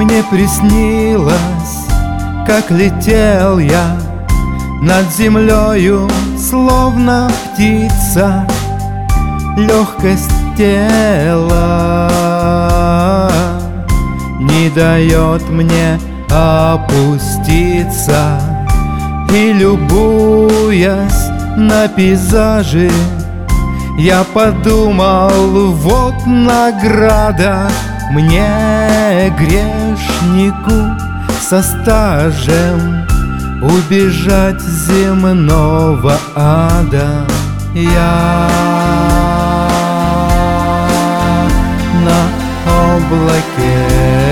Мне приснилось, как летел я над землею, словно птица. Легкость тела не дает мне опуститься. И любуясь на пейзажи, я подумал, вот награда мне, грешнику со стажем, убежать земного ада. Я на облаке,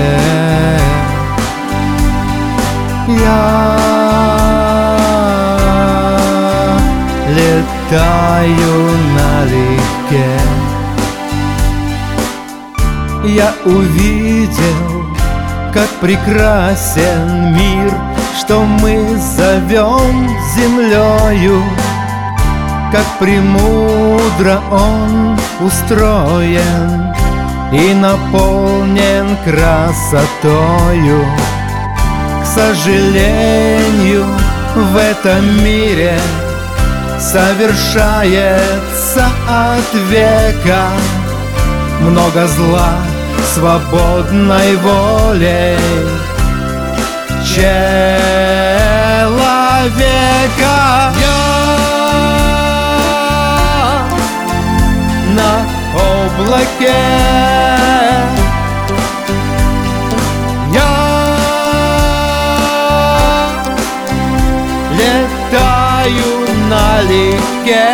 я летаю налегке. Я увидел, как прекрасен мир, что мы зовем землею, как премудро он устроен и наполнен красотою. К сожалению, в этом мире совершается от века много зла свободной волей человека. Я на облаке, я летаю налегке.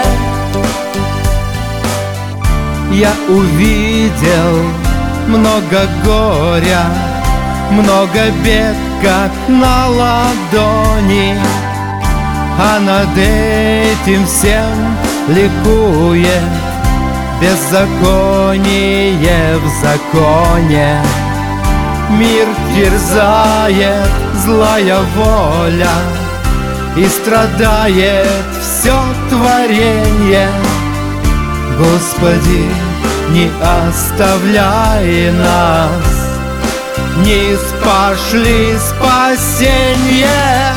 Я увидел много горя, много бед, как на ладони, а над этим всем ликует беззаконие в законе. Мир терзает злая воля, и страдает все творенье. Господи, не оставляй нас, не спашли спасенье.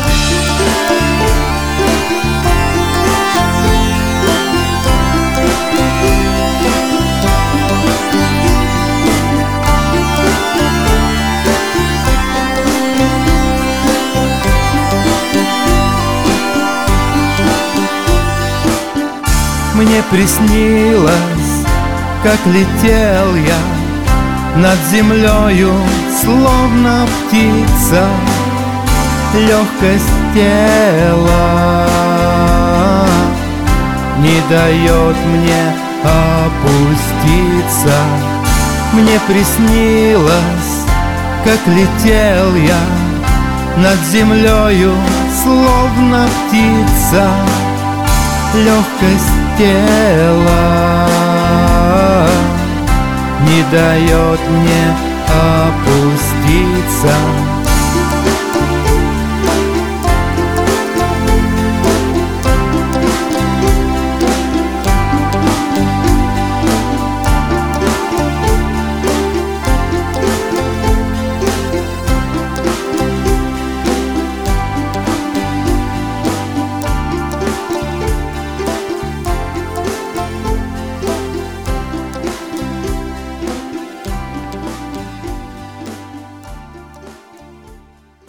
Мне приснилось, как летел я над землею, словно птица. Легкость тела не дает мне опуститься. Мне приснилось, как летел я над землею, словно птица. Легкость тела не дает мне опуститься.